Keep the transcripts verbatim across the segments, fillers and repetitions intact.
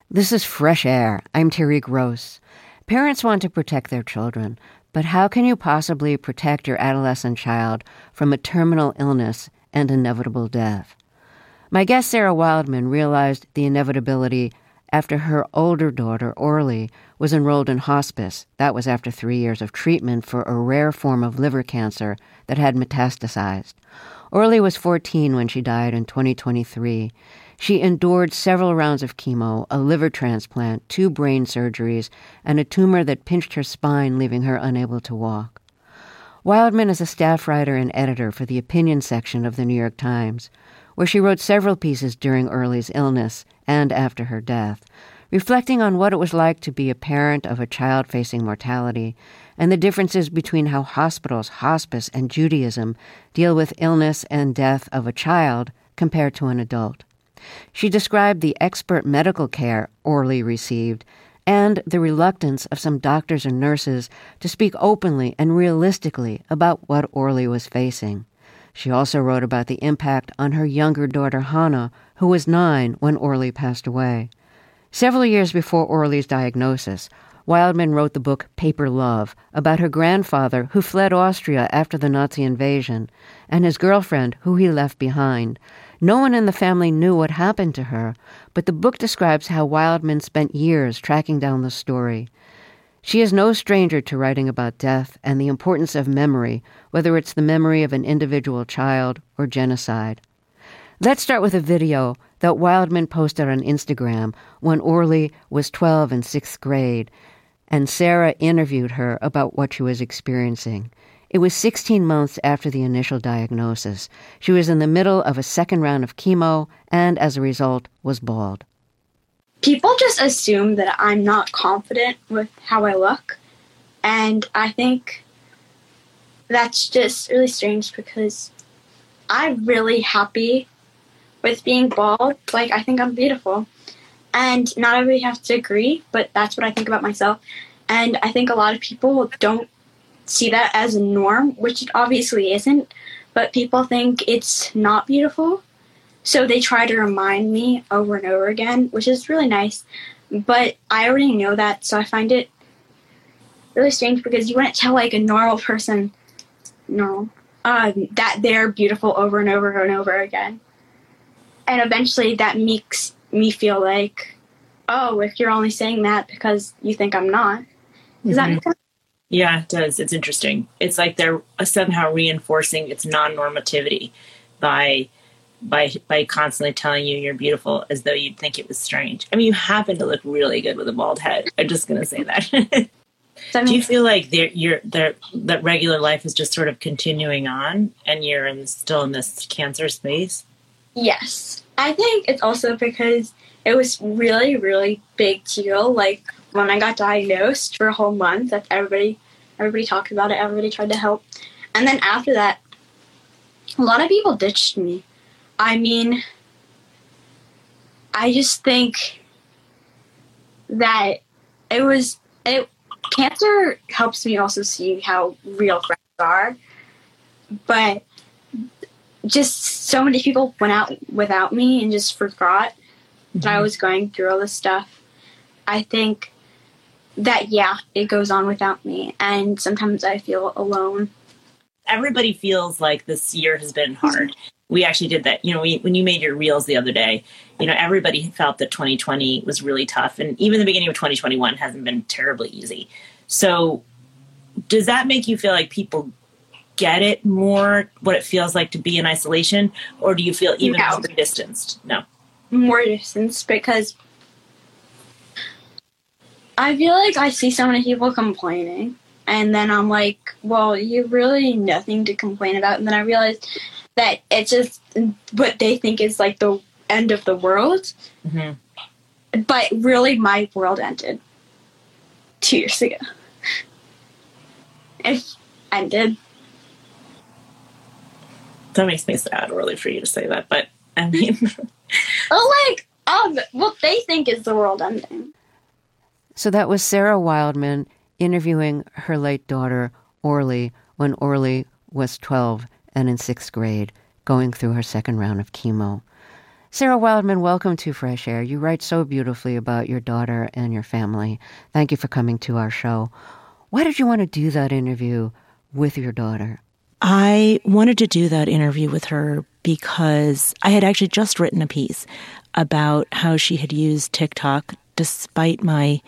This is Fresh Air. I'm Terry Gross. Parents want to protect their children, but how can you possibly protect your adolescent child from a terminal illness and inevitable death? My guest Sarah Wildman realized the inevitability after her older daughter, Orly, was enrolled in hospice. That was after three years of treatment for a rare form of liver cancer that had metastasized. Orly was fourteen when she died in twenty twenty-three. She endured several rounds of chemo, a liver transplant, two brain surgeries, and a tumor that pinched her spine, leaving her unable to walk. Wildman is a staff writer and editor for the opinion section of the New York Times, where she wrote several pieces during Orly's illness and after her death, reflecting on what it was like to be a parent of a child facing mortality and the differences between how hospitals, hospice, and Judaism deal with illness and death of a child compared to an adult. She described the expert medical care Orly received and the reluctance of some doctors and nurses to speak openly and realistically about what Orly was facing. She also wrote about the impact on her younger daughter, Hannah, who was nine when Orly passed away. Several years before Orly's diagnosis, Wildman wrote the book Paper Love about her grandfather who fled Austria after the Nazi invasion and his girlfriend who he left behind. No one in the family knew what happened to her, but the book describes how Wildman spent years tracking down the story. She is no stranger to writing about death and the importance of memory, whether it's the memory of an individual child or genocide. Let's start with a video that Wildman posted on Instagram when Orly was twelve in sixth grade, and Sarah interviewed her about what she was experiencing. It was sixteen months after the initial diagnosis. She was in the middle of a second round of chemo and, as a result, was bald. People just assume that I'm not confident with how I look, and I think that's just really strange because I'm really happy with being bald. Like, I think I'm beautiful, and not everybody has to agree, but that's what I think about myself, and I think a lot of people don't see that as a norm, which it obviously isn't, but people think it's not beautiful. So they try to remind me over and over again, which is really nice. But I already know that, so I find it really strange because you wouldn't tell like a normal person normal, uh, that they're beautiful over and over and over again. And eventually that makes me feel like, oh, if you're only saying that because you think I'm not. Does mm-hmm. that make sense? Yeah, it does. It's interesting. It's like they're somehow reinforcing its non-normativity by by by constantly telling you you're beautiful as though you'd think it was strange. I mean, you happen to look really good with a bald head. I'm just going to say that. Do you feel like you're, they're, that regular life is just sort of continuing on and you're in, still in this cancer space? Yes. I think it's also because it was really, really big deal. Like, when I got diagnosed for a whole month, that everybody, everybody talked about it, everybody tried to help. And then after that, a lot of people ditched me. I mean, I just think that it was, it, cancer helps me also see how real friends are, but just so many people went out without me and just forgot mm-hmm. that I was going through all this stuff. I think that, yeah, it goes on without me, and sometimes I feel alone. Everybody feels like this year has been hard. We actually did that. You know, we, when you made your reels the other day, you know, everybody felt that twenty twenty was really tough. And even the beginning of twenty twenty-one hasn't been terribly easy. So does that make you feel like people get it more, what it feels like to be in isolation? Or do you feel even no. more distanced? No. More distanced because I feel like I see so many people complaining. And then I'm like, well, you really nothing to complain about. And then I realized that it's just what they think is like the end of the world. Mm-hmm. But really, my world ended two years ago. It ended. That makes me sad, really, for you to say that. But, I mean... oh, like, um, what they think is the world ending. So that was Sarah Wildman interviewing her late daughter, Orly, when Orly was twelve and in sixth grade, going through her second round of chemo. Sarah Wildman, welcome to Fresh Air. You write so beautifully about your daughter and your family. Thank you for coming to our show. Why did you want to do that interview with your daughter? I wanted to do that interview with her because I had actually just written a piece about how she had used TikTok, despite my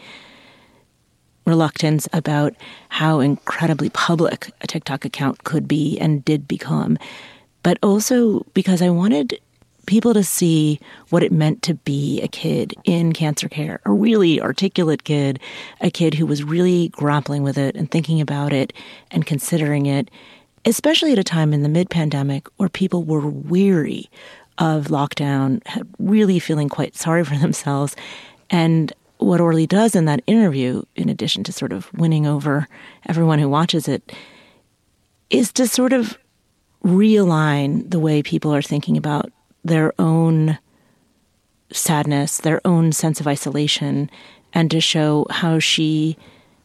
reluctance about how incredibly public a TikTok account could be and did become, but also because I wanted people to see what it meant to be a kid in cancer care, a really articulate kid, a kid who was really grappling with it and thinking about it and considering it, especially at a time in the mid-pandemic where people were weary of lockdown, really feeling quite sorry for themselves. And what Orly does in that interview, in addition to sort of winning over everyone who watches it, is to sort of realign the way people are thinking about their own sadness, their own sense of isolation, and to show how she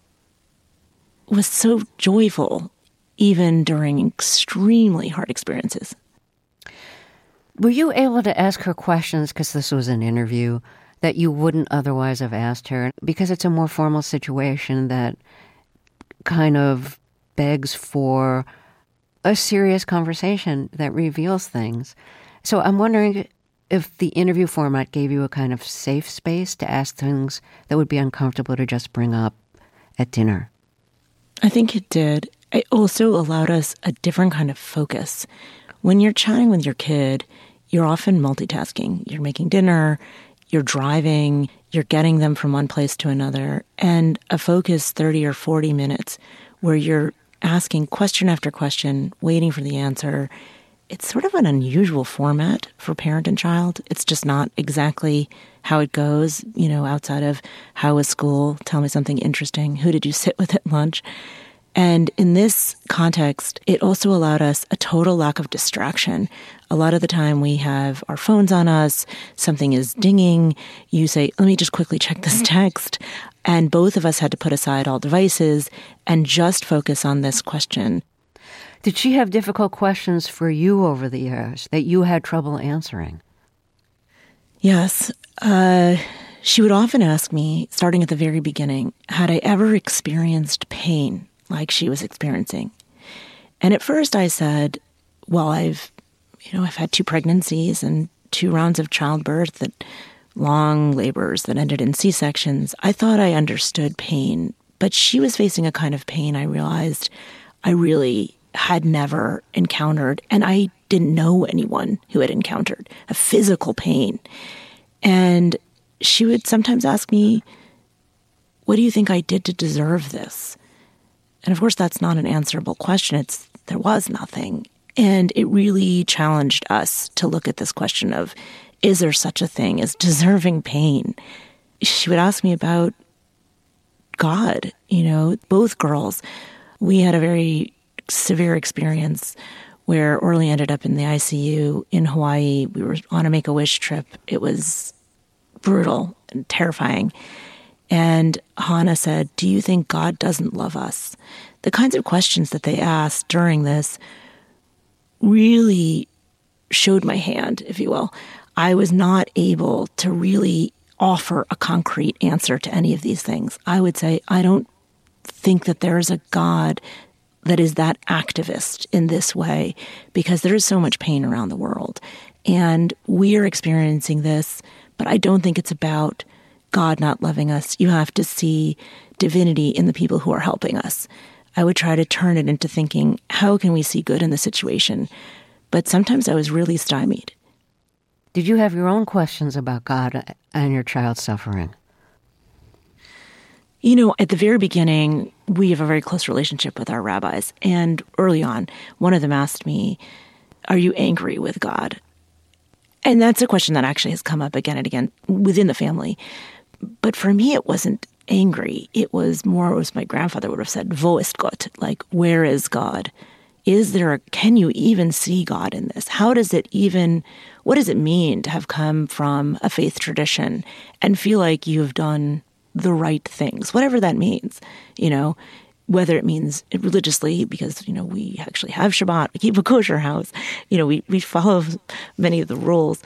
was so joyful even during extremely hard experiences. Were you able to ask her questions, because this was an interview, that you wouldn't otherwise have asked her? Because it's a more formal situation that kind of begs for a serious conversation that reveals things. So I'm wondering if the interview format gave you a kind of safe space to ask things that would be uncomfortable to just bring up at dinner. I think it did. It also allowed us a different kind of focus. When you're chatting with your kid, you're often multitasking. You're making dinner, you're driving, you're getting them from one place to another. And a focus thirty or forty minutes where you're asking question after question, waiting for the answer, it's sort of an unusual format for parent and child. It's just not exactly how it goes, you know, outside of how was school, tell me something interesting, who did you sit with at lunch? And in this context, it also allowed us a total lack of distraction. A lot of the time we have our phones on us, something is dinging, you say, let me just quickly check this text. And both of us had to put aside all devices and just focus on this question. Did she have difficult questions for you over the years that you had trouble answering? Yes. Uh, she would often ask me, starting at the very beginning, had I ever experienced pain like she was experiencing? And at first I said, well, I've, you know, I've had two pregnancies and two rounds of childbirth, that long labors that ended in C-sections. I thought I understood pain, but she was facing a kind of pain I realized I really had never encountered, and I didn't know anyone who had encountered a physical pain. And she would sometimes ask me, what do you think I did to deserve this? And of course, that's not an answerable question. It's, there was nothing. And it really challenged us to look at this question of, is there such a thing as deserving pain? She would ask me about God. You know, both girls, we had a very severe experience where Orly ended up in the I C U in Hawaii. We were on a Make-A-Wish trip. It was brutal and terrifying. And Hannah said, do you think God doesn't love us? The kinds of questions that they asked during this really showed my hand, if you will. I was not able to really offer a concrete answer to any of these things. I would say, I don't think that there is a God that is that activist in this way, because there is so much pain around the world. And we are experiencing this, but I don't think it's about God not loving us. You have to see divinity in the people who are helping us. I would try to turn it into thinking, how can we see good in the situation? But sometimes I was really stymied. Did you have your own questions about God and your child's suffering? You know, at the very beginning, we have a very close relationship with our rabbis. And early on, one of them asked me, are you angry with God? And that's a question that actually has come up again and again within the family. But for me, it wasn't angry. It was more, as my grandfather would have said, wo ist Gott? Like, where is God? Is there a, can you even see God in this? How does it even, what does it mean to have come from a faith tradition and feel like you have done the right things, whatever that means, you know, whether it means religiously, because, you know, we actually have Shabbat, we keep a kosher house, you know, we, we follow many of the rules.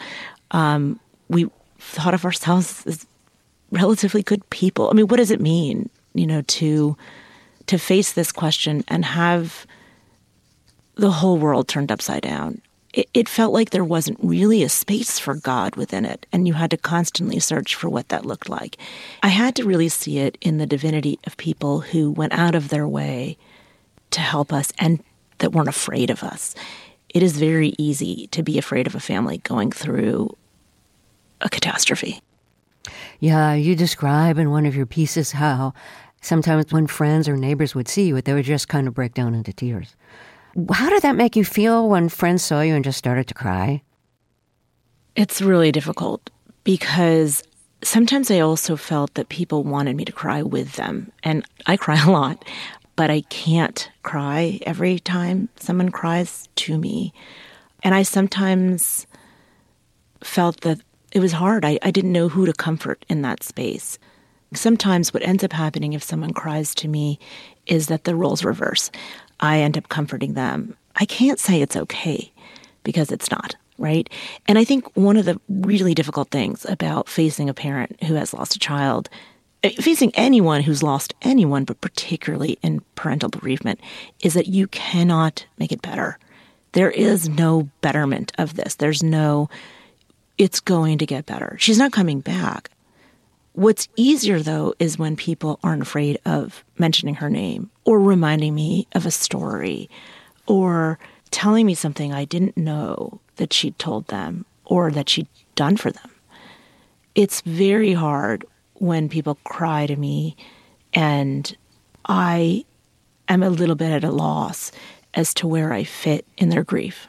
Um, we thought of ourselves as relatively good people. I mean, what does it mean, you know, to to face this question and have the whole world turned upside down? It, it felt like there wasn't really a space for God within it, and you had to constantly search for what that looked like. I had to really see it in the divinity of people who went out of their way to help us and that weren't afraid of us. It is very easy to be afraid of a family going through a catastrophe. Yeah, you describe in one of your pieces how sometimes when friends or neighbors would see you, they would just kind of break down into tears. How did that make you feel when friends saw you and just started to cry? It's really difficult because sometimes I also felt that people wanted me to cry with them. And I cry a lot, but I can't cry every time someone cries to me. And I sometimes felt that it was hard. I, I didn't know who to comfort in that space. Sometimes what ends up happening if someone cries to me is that the roles reverse. I end up comforting them. I can't say it's okay because it's not, right? And I think one of the really difficult things about facing a parent who has lost a child, facing anyone who's lost anyone, but particularly in parental bereavement, is that you cannot make it better. There is no betterment of this. There's no, it's going to get better. She's not coming back. What's easier, though, is when people aren't afraid of mentioning her name or reminding me of a story or telling me something I didn't know that she'd told them or that she'd done for them. It's very hard when people cry to me and I am a little bit at a loss as to where I fit in their grief.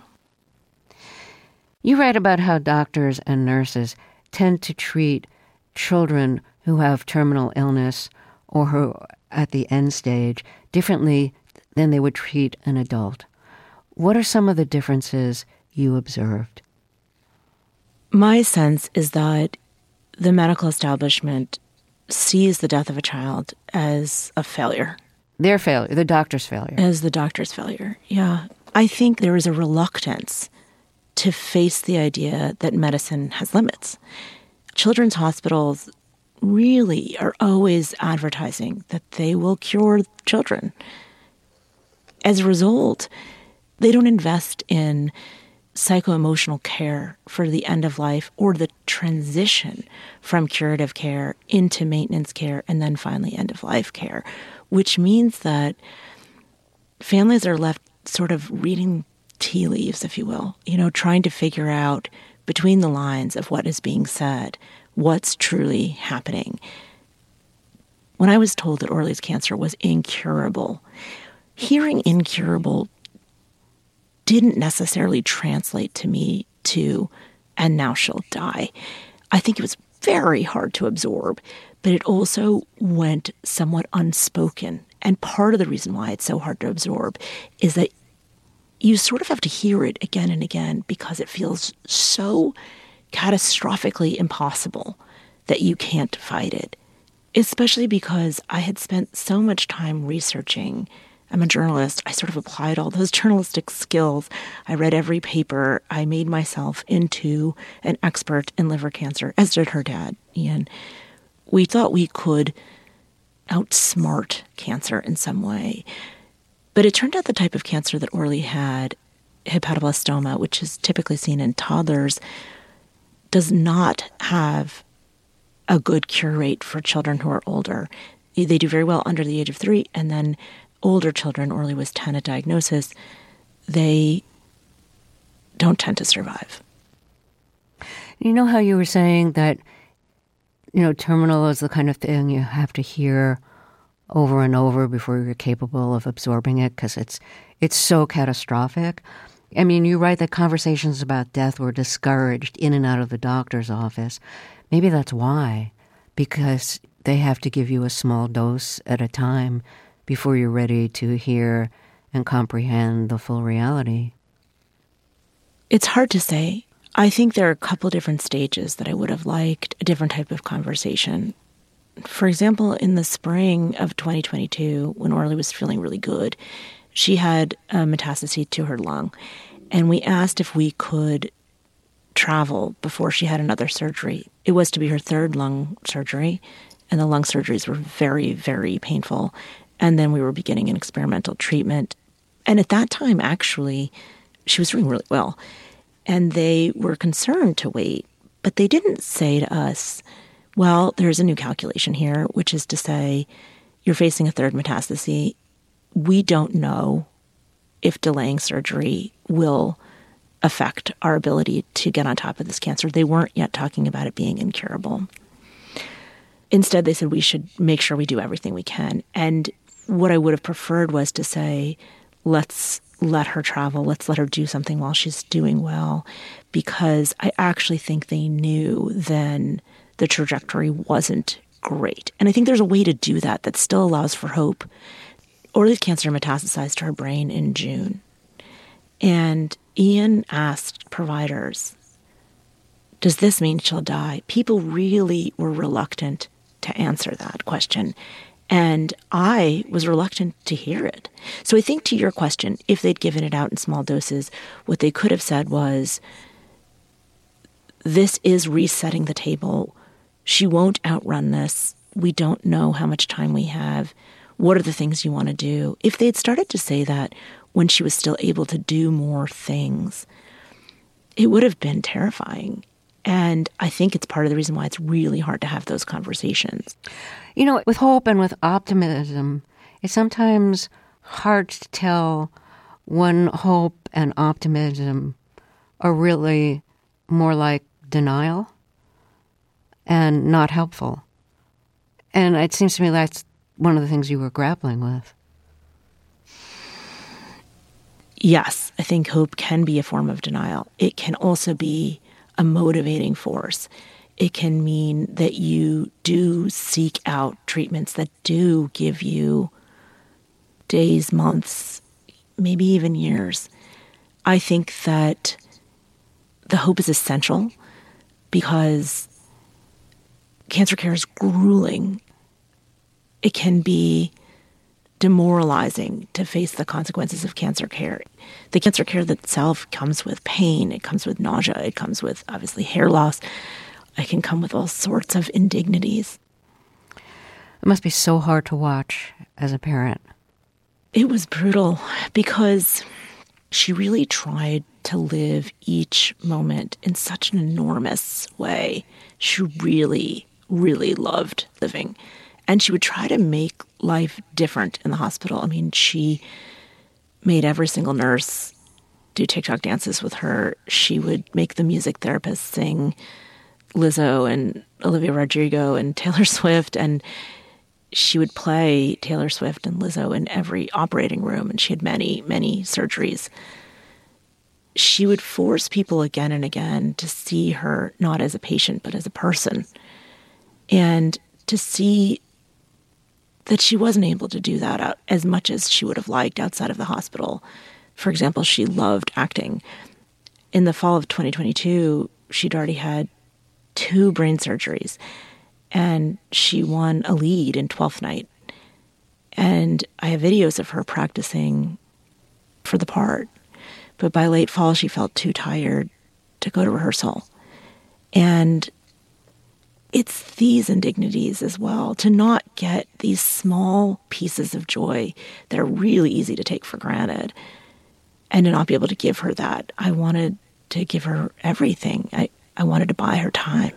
You write about how doctors and nurses tend to treat children who have terminal illness or who are at the end stage differently than they would treat an adult. What are some of the differences you observed? My sense is that the medical establishment sees the death of a child as a failure. Their failure, the doctor's failure. As the doctor's failure, yeah. I think there is a reluctance to face the idea that medicine has limits. Children's hospitals really are always advertising that they will cure children. As a result, they don't invest in psycho-emotional care for the end of life or the transition from curative care into maintenance care and then finally end-of-life care, which means that families are left sort of reading tea leaves, if you will, you know, trying to figure out between the lines of what is being said, what's truly happening. When I was told that Orly's cancer was incurable, hearing incurable didn't necessarily translate to me to, and now she'll die. I think it was very hard to absorb, but it also went somewhat unspoken. And part of the reason why it's so hard to absorb is that you sort of have to hear it again and again because it feels so catastrophically impossible that you can't fight it, especially because I had spent so much time researching. I'm a journalist. I sort of applied all those journalistic skills. I read every paper. I made myself into an expert in liver cancer, as did her dad, Ian. We thought we could outsmart cancer in some way. But it turned out the type of cancer that Orly had, hepatoblastoma, which is typically seen in toddlers, does not have a good cure rate for children who are older. They do very well under the age of three, and then older children, Orly was ten at diagnosis, they don't tend to survive. You know how you were saying that, you know, terminal is the kind of thing you have to hear over and over before you're capable of absorbing it because it's it's so catastrophic. I mean, you write that conversations about death were discouraged in and out of the doctor's office. Maybe that's why, because they have to give you a small dose at a time before you're ready to hear and comprehend the full reality. It's hard to say. I think there are a couple different stages that I would have liked a different type of conversation. For example, in the spring of twenty twenty-two, when Orly was feeling really good, she had a metastasis to her lung. And we asked if we could travel before she had another surgery. It was to be her third lung surgery, and the lung surgeries were very, very painful. And then we were beginning an experimental treatment. And at that time, actually, she was doing really well. And they were concerned to wait, but they didn't say to us, well, there's a new calculation here, which is to say you're facing a third metastasis. We don't know if delaying surgery will affect our ability to get on top of this cancer. They weren't yet talking about it being incurable. Instead, they said we should make sure we do everything we can. And what I would have preferred was to say, let's let her travel. Let's let her do something while she's doing well, because I actually think they knew then the trajectory wasn't great. And I think there's a way to do that that still allows for hope. Orly's cancer metastasized to her brain in June. And Ian asked providers, does this mean she'll die? People really were reluctant to answer that question. And I was reluctant to hear it. So I think to your question, if they'd given it out in small doses, what they could have said was, this is resetting the table. She won't outrun this. We don't know how much time we have. What are the things you want to do? If they'd started to say that when she was still able to do more things, it would have been terrifying. And I think it's part of the reason why it's really hard to have those conversations. You know, with hope and with optimism, it's sometimes hard to tell when hope and optimism are really more like denial and not helpful. And it seems to me that's one of the things you were grappling with. Yes, I think hope can be a form of denial. It can also be a motivating force. It can mean that you do seek out treatments that do give you days, months, maybe even years. I think that the hope is essential because cancer care is grueling. It can be demoralizing to face the consequences of cancer care. The cancer care itself comes with pain. It comes with nausea. It comes with, obviously, hair loss. It can come with all sorts of indignities. It must be so hard to watch as a parent. It was brutal because she really tried to live each moment in such an enormous way. She really, really loved living. And she would try to make life different in the hospital. I mean, she made every single nurse do TikTok dances with her. She would make the music therapist sing Lizzo and Olivia Rodrigo and Taylor Swift. And she would play Taylor Swift and Lizzo in every operating room. And she had many, many surgeries. She would force people again and again to see her not as a patient, but as a person. And to see that she wasn't able to do that out as much as she would have liked outside of the hospital. For example, she loved acting. In the fall of twenty twenty-two, she'd already had two brain surgeries, and she won a lead in Twelfth Night. And I have videos of her practicing for the part. But by late fall, she felt too tired to go to rehearsal. And it's these indignities as well, to not get these small pieces of joy that are really easy to take for granted and to not be able to give her that. I wanted to give her everything. I, I wanted to buy her time.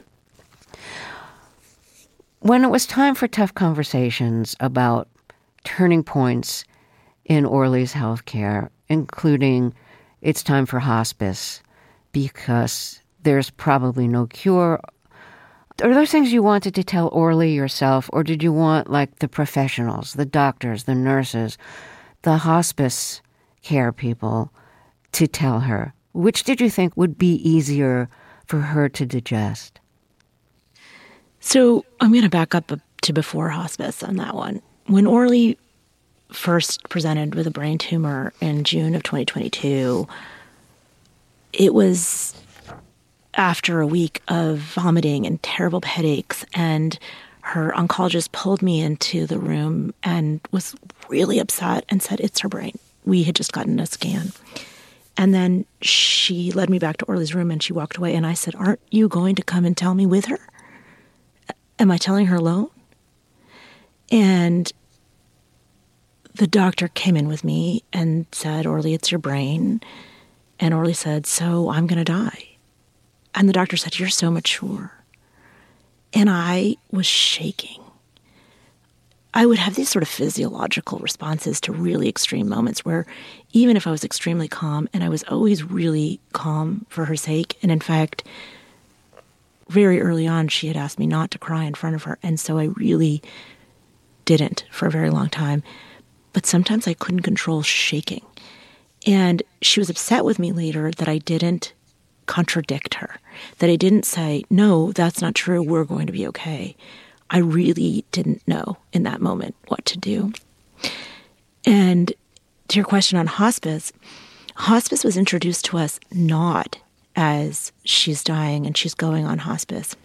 When it was time for tough conversations about turning points in Orly's healthcare, including it's time for hospice because there's probably no cure, are those things you wanted to tell Orly yourself, or did you want, like, the professionals, the doctors, the nurses, the hospice care people to tell her? Which did you think would be easier for her to digest? So I'm going to back up to before hospice on that one. When Orly first presented with a brain tumor in June of twenty twenty-two, it was after a week of vomiting and terrible headaches, and her oncologist pulled me into the room and was really upset and said, it's her brain. We had just gotten a scan. And then she led me back to Orly's room and she walked away. And I said, aren't you going to come and tell me with her? Am I telling her alone? And the doctor came in with me and said, Orly, it's your brain. And Orly said, so I'm going to die. And the doctor said, you're so mature. And I was shaking. I would have these sort of physiological responses to really extreme moments where even if I was extremely calm, and I was always really calm for her sake, and in fact, very early on, she had asked me not to cry in front of her, and so I really didn't for a very long time. But sometimes I couldn't control shaking. And she was upset with me later that I didn't contradict her, that I didn't say, no, that's not true, we're going to be okay. I really didn't know in that moment what to do. And to your question on hospice, hospice was introduced to us not as she's dying and she's going on hospice.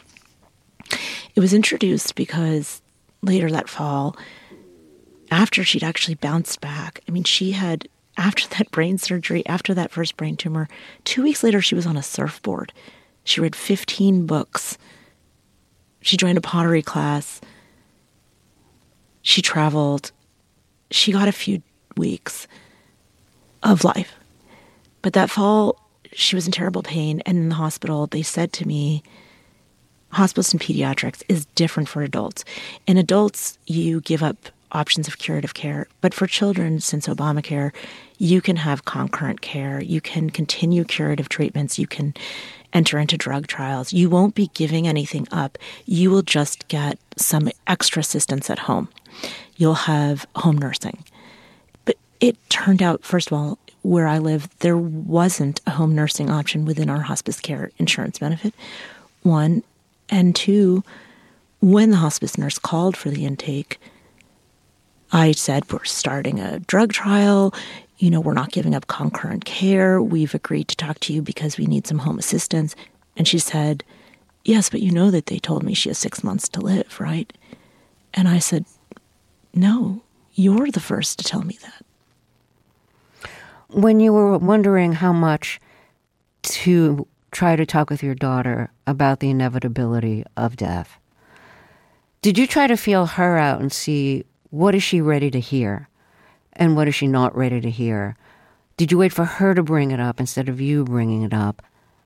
It was introduced because later that fall, after she'd actually bounced back, I mean, she had, after that brain surgery, after that first brain tumor, two weeks later, she was on a surfboard. She read fifteen books. She joined a pottery class. She traveled. She got a few weeks of life. But that fall, she was in terrible pain. And in the hospital, they said to me, hospice in pediatrics is different for adults. In adults, you give up options of curative care. But for children, since Obamacare, you can have concurrent care. You can continue curative treatments. You can enter into drug trials. You won't be giving anything up. You will just get some extra assistance at home. You'll have home nursing. But it turned out, first of all, where I live, there wasn't a home nursing option within our hospice care insurance benefit, one. And two, when the hospice nurse called for the intake, I said, we're starting a drug trial. You know, we're not giving up concurrent care. We've agreed to talk to you because we need some home assistance. And she said, yes, but you know that they told me she has six months to live, right? And I said, no, you're the first to tell me that. When you were wondering how much to try to talk with your daughter about the inevitability of death, did you try to feel her out and see what is she ready to hear? And what is she not ready to hear? Did you wait for her to bring it up instead of you bringing it up?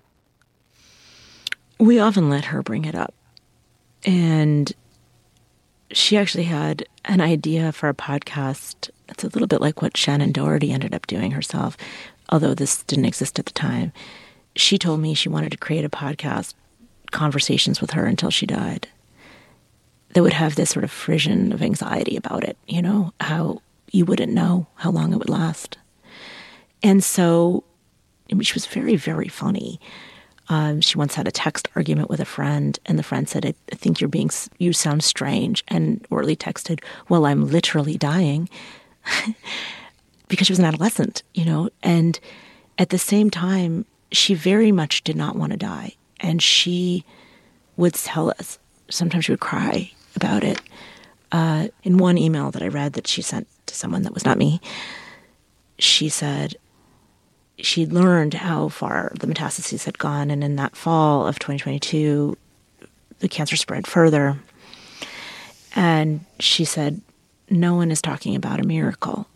We often let her bring it up. And she actually had an idea for a podcast. It's a little bit like what Shannon Doherty ended up doing herself, although this didn't exist at the time. She told me she wanted to create a podcast, Conversations with Her Until She Died, that would have this sort of frisson of anxiety about it, you know, how you wouldn't know how long it would last. And so, I mean, she was very, very funny. Um, she once had a text argument with a friend, and the friend said, I, I think you're being, you sound strange. And Orly texted, well, I'm literally dying. Because she was an adolescent, you know. And at the same time, she very much did not want to die. And she would tell us, sometimes she would cry about it. Uh, in one email that I read that she sent to someone that was not me, she said she'd learned how far the metastases had gone, and in that fall of twenty twenty-two, the cancer spread further. And she said, no one is talking about a miracle.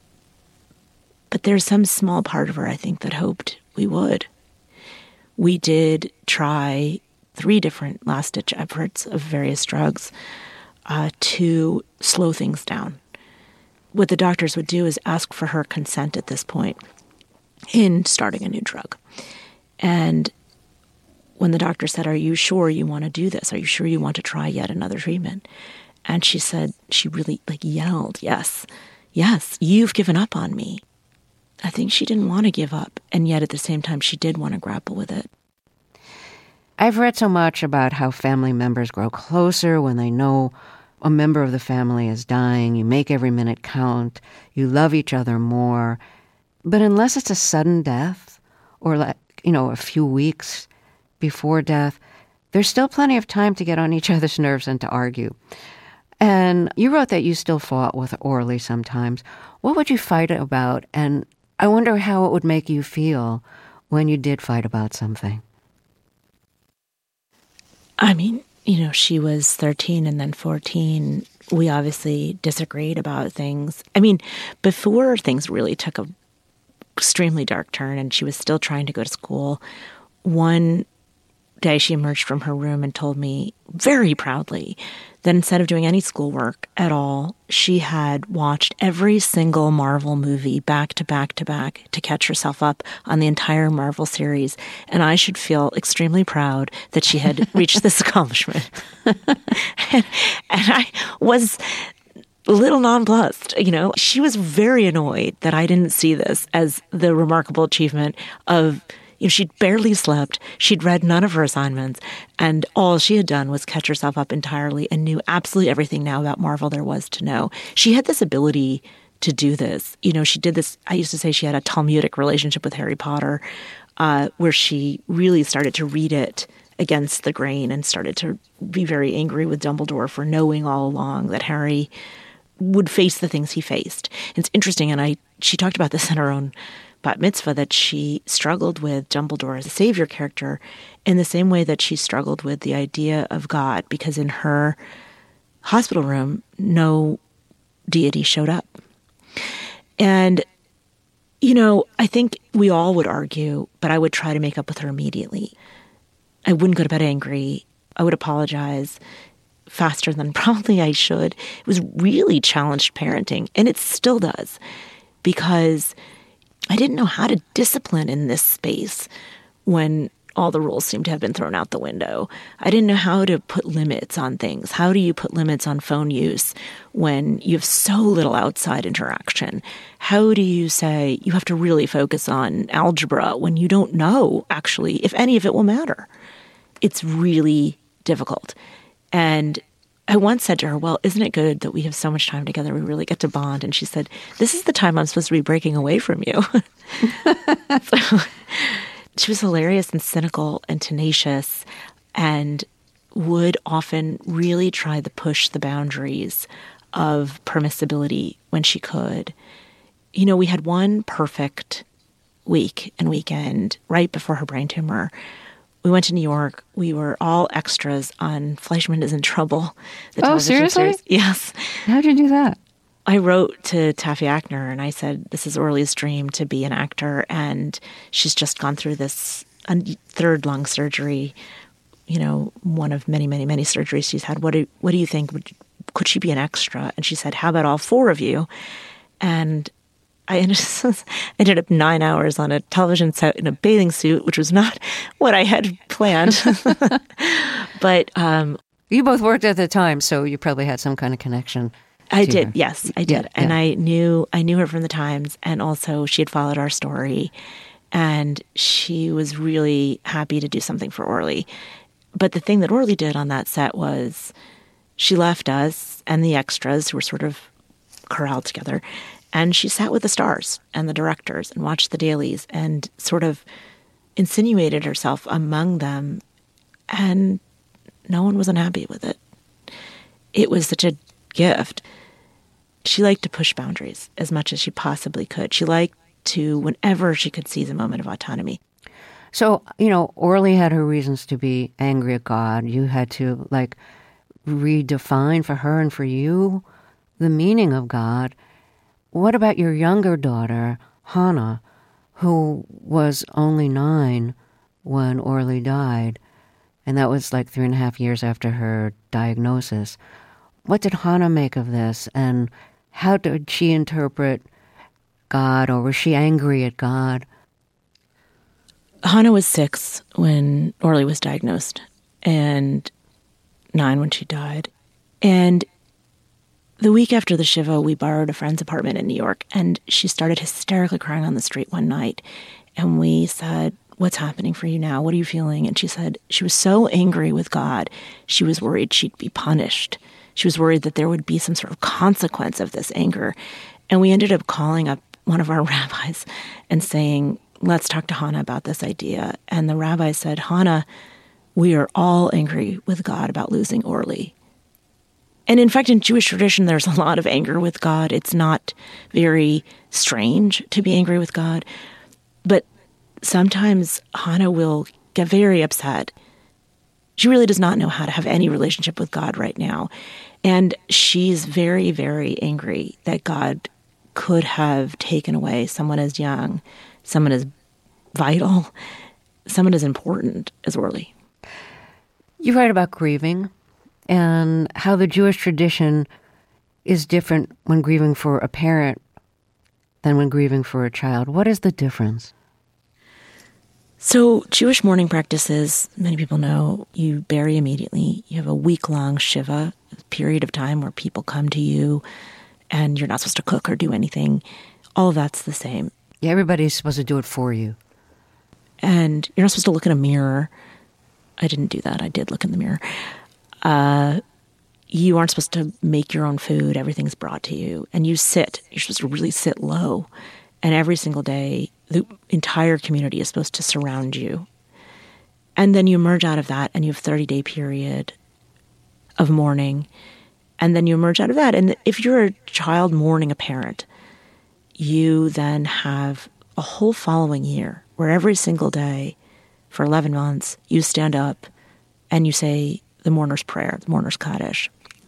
But there's some small part of her, I think, that hoped we would. We did try three different last-ditch efforts of various drugs uh, to slow things down. What the doctors would do is ask for her consent at this point in starting a new drug. And when the doctor said, are you sure you want to do this? Are you sure you want to try yet another treatment? And she said, she really like yelled, yes, yes, you've given up on me. I think she didn't want to give up, and yet at the same time, she did want to grapple with it. I've read so much about how family members grow closer when they know a member of the family is dying. You make every minute count. You love each other more. But unless it's a sudden death or, like, you know, a few weeks before death, there's still plenty of time to get on each other's nerves and to argue. And you wrote that you still fought with Orly sometimes. What would you fight about, and I wonder how it would make you feel when you did fight about something. I mean, you know, she was thirteen and then fourteen. We obviously disagreed about things. I mean, before things really took a extremely dark turn and she was still trying to go to school, one day she emerged from her room and told me very proudly that instead of doing any schoolwork at all, she had watched every single Marvel movie back to back to back to catch herself up on the entire Marvel series. And I should feel extremely proud that she had reached this accomplishment. and, and I was a little nonplussed. You know, she was very annoyed that I didn't see this as the remarkable achievement of, you know, she'd barely slept, she'd read none of her assignments, and all she had done was catch herself up entirely and knew absolutely everything now about Marvel there was to know. She had this ability to do this. You know, she did this, I used to say she had a Talmudic relationship with Harry Potter, uh, where she really started to read it against the grain and started to be very angry with Dumbledore for knowing all along that Harry would face the things he faced. It's interesting, and I she talked about this in her own bat mitzvah, that she struggled with Dumbledore as a savior character in the same way that she struggled with the idea of God, because in her hospital room, no deity showed up. And, you know, I think we all would argue, but I would try to make up with her immediately. I wouldn't go to bed angry. I would apologize faster than probably I should. It was really challenged parenting, and it still does, because I didn't know how to discipline in this space when all the rules seemed to have been thrown out the window. I didn't know how to put limits on things. How do you put limits on phone use when you have so little outside interaction? How do you say you have to really focus on algebra when you don't know, actually, if any of it will matter? It's really difficult. And I once said to her, well, isn't it good that we have so much time together? We really get to bond. And she said, this is the time I'm supposed to be breaking away from you. So, she was hilarious and cynical and tenacious and would often really try to push the boundaries of permissibility when she could. You know, we had one perfect week and weekend right before her brain tumor. We went to New York. We were all extras on Fleischman is in Trouble. The oh, seriously? Series. Yes. How'd you do that? I wrote to Taffy Ackner and I said, this is Orly's dream to be an actor. And she's just gone through this third lung surgery, you know, one of many, many, many surgeries she's had. What do, what do you think? Would, could she be an extra? And she said, how about all four of you? And I ended, ended up nine hours on a television set in a bathing suit, which was not what I had planned. But um, you both worked at the time, so you probably had some kind of connection. I did, her. yes, I did, yeah, and yeah. I knew I knew her from the Times, and also she had followed our story, and she was really happy to do something for Orly. But the thing that Orly did on that set was she left us and the extras, who were sort of corralled together, and she sat with the stars and the directors and watched the dailies and sort of insinuated herself among them, and no one was unhappy with it. It was such a gift. She liked to push boundaries as much as she possibly could. She liked to, whenever she could seize a moment of autonomy. So, you know, Orly had her reasons to be angry at God. You had to, like, redefine for her and for you the meaning of God. What about your younger daughter, Hannah, who was only nine when Orly died? And that was like three and a half years after her diagnosis. What did Hannah make of this? And how did she interpret God, or was she angry at God? Hannah was six when Orly was diagnosed and nine when she died. And the week after the Shiva, we borrowed a friend's apartment in New York, and she started hysterically crying on the street one night. And we said, what's happening for you now? What are you feeling? And she said she was so angry with God, she was worried she'd be punished. She was worried that there would be some sort of consequence of this anger. And we ended up calling up one of our rabbis and saying, let's talk to Hannah about this idea. And the rabbi said, Hannah, we are all angry with God about losing Orly. And in fact, in Jewish tradition, there's a lot of anger with God. It's not very strange to be angry with God. But sometimes Hannah will get very upset. She really does not know how to have any relationship with God right now. And she's very, very angry that God could have taken away someone as young, someone as vital, someone as important as Orly. You write about grieving and how the Jewish tradition is different when grieving for a parent than when grieving for a child. What is the difference? So Jewish mourning practices, many people know, you bury immediately. You have a week-long Shiva, a period of time where people come to you and you're not supposed to cook or do anything. All of that's the same. Yeah, everybody's supposed to do it for you. And you're not supposed to look in a mirror. I didn't do that. I did look in the mirror. Uh, you aren't supposed to make your own food. Everything's brought to you. And you sit. You're supposed to really sit low. And every single day, the entire community is supposed to surround you. And then you emerge out of that, and you have a thirty-day period of mourning. And then you emerge out of that. And if you're a child mourning a parent, you then have a whole following year where every single day for eleven months, you stand up and you say the mourner's prayer, the mourner's Kaddish.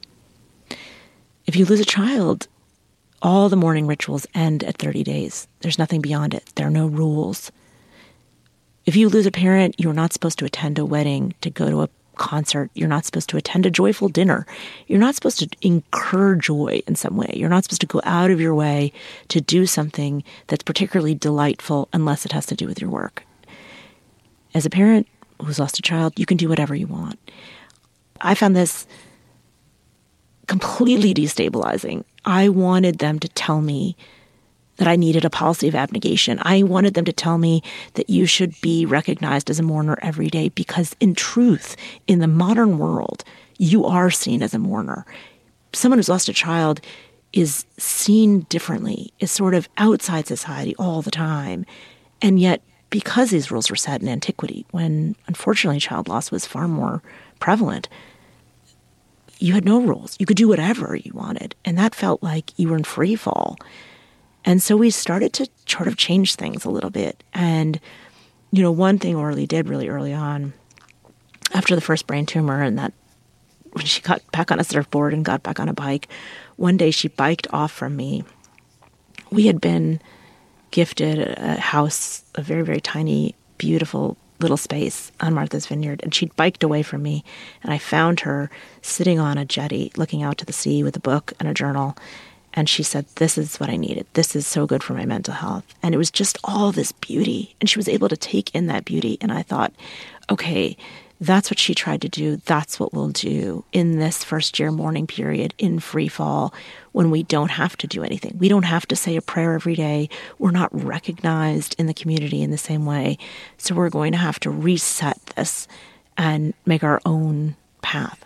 If you lose a child, all the mourning rituals end at thirty days. There's nothing beyond it. There are no rules. If you lose a parent, you're not supposed to attend a wedding, to go to a concert. You're not supposed to attend a joyful dinner. You're not supposed to incur joy in some way. You're not supposed to go out of your way to do something that's particularly delightful unless it has to do with your work. As a parent who's lost a child, you can do whatever you want. I found this completely destabilizing. I wanted them to tell me that I needed a policy of abnegation. I wanted them to tell me that you should be recognized as a mourner every day because in truth, in the modern world, you are seen as a mourner. Someone who's lost a child is seen differently, is sort of outside society all the time. And yet, because these rules were set in antiquity, when unfortunately child loss was far more prevalent, you had no rules. You could do whatever you wanted. And that felt like you were in free fall. And so we started to sort of change things a little bit. And, you know, one thing Orly did really early on, after the first brain tumor and that when she got back on a surfboard and got back on a bike, one day she biked off from me. We had been gifted a house, a very, very tiny, beautiful little space on Martha's Vineyard, and she'd biked away from me. And I found her sitting on a jetty, looking out to the sea with a book and a journal. And she said, this is what I needed. This is so good for my mental health. And it was just all this beauty. And she was able to take in that beauty. And I thought, okay, that's what she tried to do. That's what we'll do in this first year mourning period in free fall when we don't have to do anything. We don't have to say a prayer every day. We're not recognized in the community in the same way. So we're going to have to reset this and make our own path.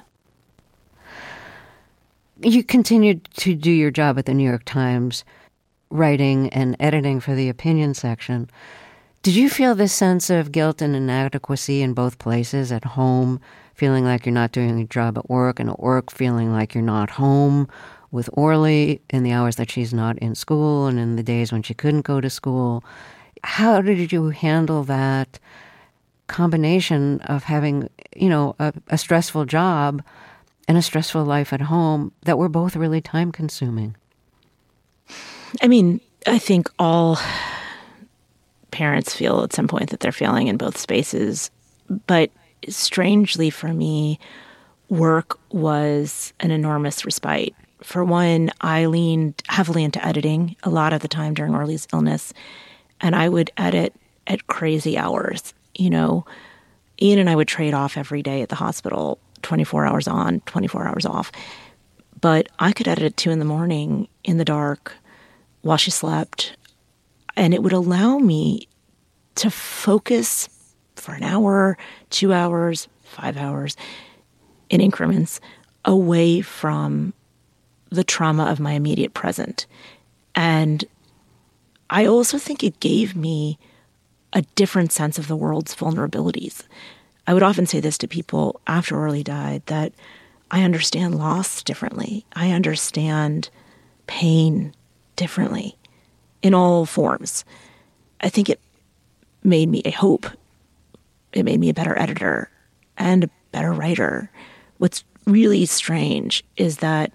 You continued to do your job at the New York Times, writing and editing for the opinion section. Did you feel this sense of guilt and inadequacy in both places, at home, feeling like you're not doing your job at work, and at work feeling like you're not home with Orly in the hours that she's not in school and in the days when she couldn't go to school? How did you handle that combination of having, you know, a, a stressful job and a stressful life at home that were both really time-consuming? I mean, I think all parents feel at some point that they're failing in both spaces. But strangely for me, work was an enormous respite. For one, I leaned heavily into editing a lot of the time during Orly's illness, and I would edit at crazy hours. You know, Ian and I would trade off every day at the hospital, twenty-four hours on, twenty-four hours off. But I could edit at two in the morning in the dark while she slept. And it would allow me to focus for an hour, two hours, five hours in increments away from the trauma of my immediate present. And I also think it gave me a different sense of the world's vulnerabilities. I would often say this to people after Orly died, that I understand loss differently. I understand pain differently in all forms. I think it made me, I hope, it made me a better editor and a better writer. What's really strange is that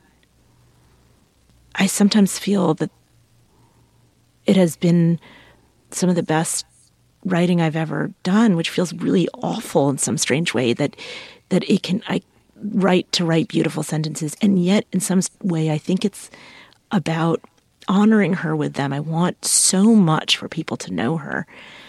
I sometimes feel that it has been some of the best writing I've ever done, which feels really awful in some strange way, that that it can, I write to write beautiful sentences, and yet in some way I think it's about honoring her with them. I want so much for people to know her.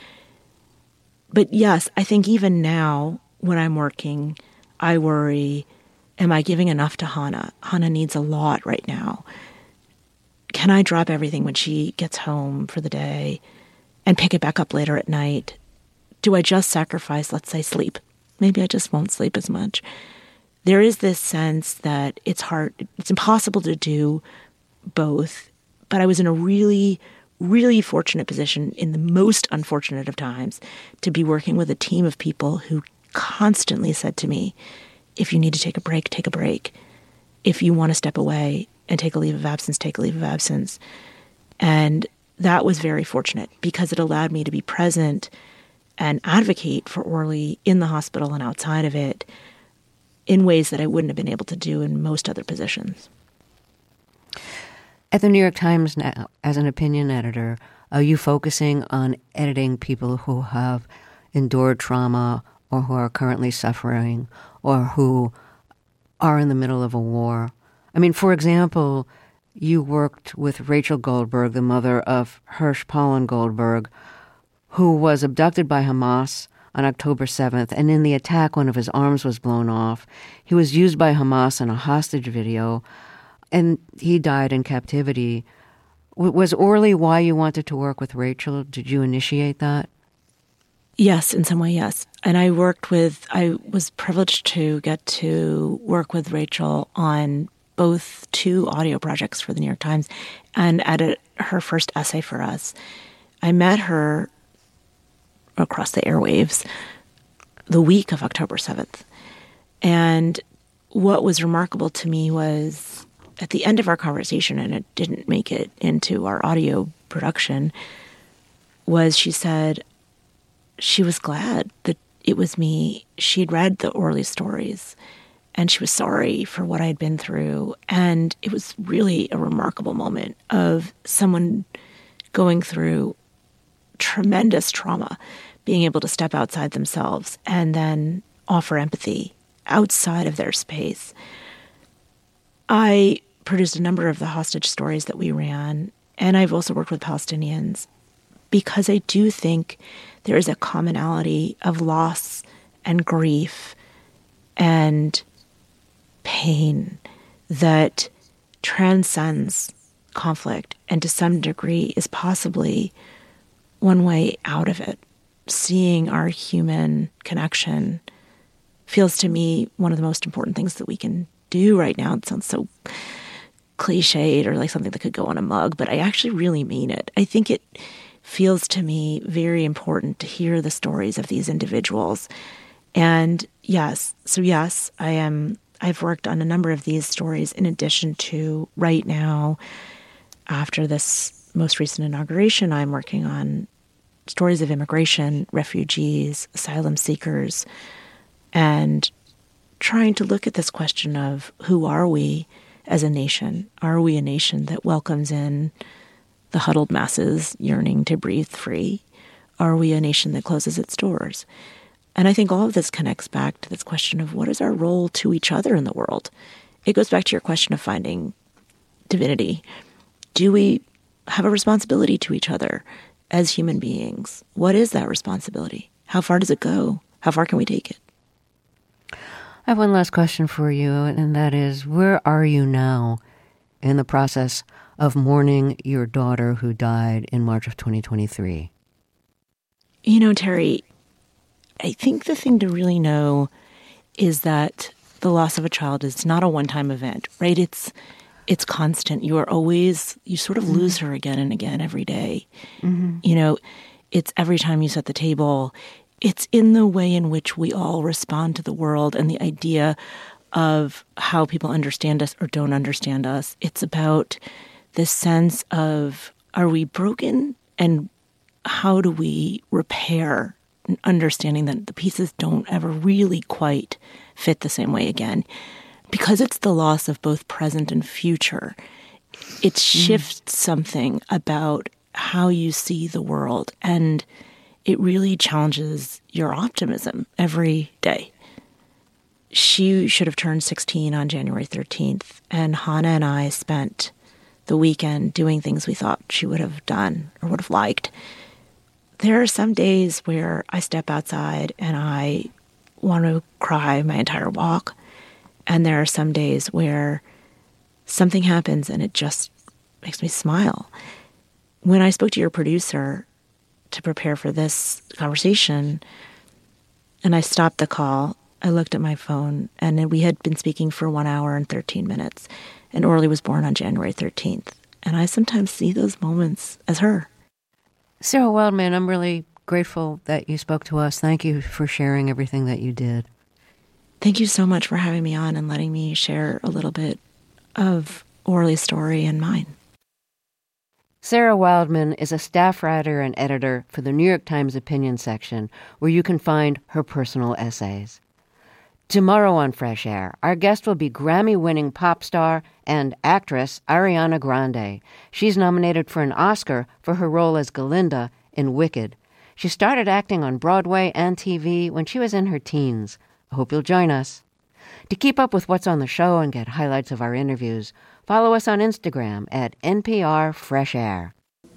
But yes, I think even now when I'm working, I worry, am I giving enough to Hannah? Hannah needs a lot right now. Can I drop everything when she gets home for the day and pick it back up later at night? Do I just sacrifice, let's say, sleep? Maybe I just won't sleep as much. There is this sense that it's hard, it's impossible to do both. But I was in a really, really fortunate position in the most unfortunate of times to be working with a team of people who constantly said to me, if you need to take a break, take a break. If you want to step away and take a leave of absence, take a leave of absence. And that was very fortunate because it allowed me to be present and advocate for Orly in the hospital and outside of it in ways that I wouldn't have been able to do in most other positions. At the New York Times now, as an opinion editor, are you focusing on editing people who have endured trauma or who are currently suffering or who are in the middle of a war? I mean, for example, you worked with Rachel Goldberg, the mother of Hersh Paulin Goldberg, who was abducted by Hamas on October seventh, and in the attack, one of his arms was blown off. He was used by Hamas in a hostage video, and he died in captivity. Was Orly why you wanted to work with Rachel? Did you initiate that? Yes, in some way, yes. And I worked with, I was privileged to get to work with Rachel on both two audio projects for the New York Times and edit her first essay for us. I met her across the airwaves the week of October seventh. And what was remarkable to me was at the end of our conversation, and it didn't make it into our audio production, was she said she was glad that it was me. She'd read the Orly stories, and she was sorry for what I'd been through. And it was really a remarkable moment of someone going through tremendous trauma, being able to step outside themselves and then offer empathy outside of their space. I produced a number of the hostage stories that we ran, and I've also worked with Palestinians because I do think there is a commonality of loss and grief and pain that transcends conflict and to some degree is possibly one way out of it. Seeing our human connection feels to me one of the most important things that we can do right now. It sounds so cliched or like something that could go on a mug, but I actually really mean it. I think it feels to me very important to hear the stories of these individuals. And yes, so yes, I am, I've worked on a number of these stories in addition to right now, after this most recent inauguration, I'm working on stories of immigration, refugees, asylum seekers, and trying to look at this question of who are we as a nation? Are we a nation that welcomes in the huddled masses yearning to breathe free? Are we a nation that closes its doors? And I think all of this connects back to this question of what is our role to each other in the world? It goes back to your question of finding divinity. Do we have a responsibility to each other as human beings? What is that responsibility? How far does it go? How far can we take it? I have one last question for you, and that is, where are you now in the process of mourning your daughter who died in March of twenty twenty-three? You know, Terry, I think the thing to really know is that the loss of a child is not a one-time event, right? It's it's constant. You are always, you sort of mm-hmm. lose her again and again every day. Mm-hmm. You know, it's every time you set the table. It's in the way in which we all respond to the world and the idea of how people understand us or don't understand us. It's about this sense of, are we broken, and how do we repair, understanding that the pieces don't ever really quite fit the same way again. Because it's the loss of both present and future, it shifts mm. something about how you see the world, and it really challenges your optimism every day. She should have turned sixteen on January thirteenth, and Hannah and I spent the weekend doing things we thought she would have done or would have liked. There are some days where I step outside and I want to cry my entire walk, and there are some days where something happens and it just makes me smile. When I spoke to your producer to prepare for this conversation, and I stopped the call, I looked at my phone, and we had been speaking for one hour and thirteen minutes, and Orly was born on January thirteenth. And I sometimes see those moments as her. Sarah Wildman, I'm really grateful that you spoke to us. Thank you for sharing everything that you did. Thank you so much for having me on and letting me share a little bit of Orly's story and mine. Sarah Wildman is a staff writer and editor for the New York Times opinion section, where you can find her personal essays. Tomorrow on Fresh Air, our guest will be Grammy-winning pop star and actress Ariana Grande. She's nominated for an Oscar for her role as Galinda in Wicked. She started acting on Broadway and T V when she was in her teens. I hope you'll join us. To keep up with what's on the show and get highlights of our interviews, follow us on Instagram at N P R Fresh Air.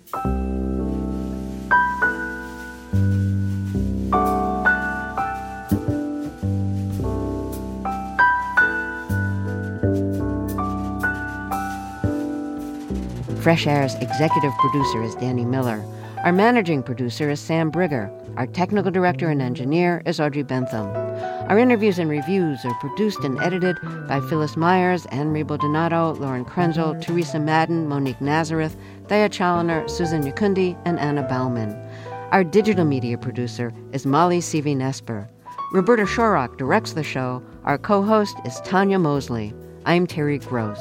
Fresh Air's executive producer is Danny Miller. Our managing producer is Sam Brigger. Our technical director and engineer is Audrey Bentham. Our interviews and reviews are produced and edited by Phyllis Myers, Anne-Marie Baldonado, Lauren Krenzel, Teresa Madden, Monique Nazareth, Thea Chaloner, Susan Yakundi, and Anna Bauman. Our digital media producer is Molly Seavey-Nesper. Roberta Shorrock directs the show. Our co-host is Tanya Mosley. I'm Terry Gross.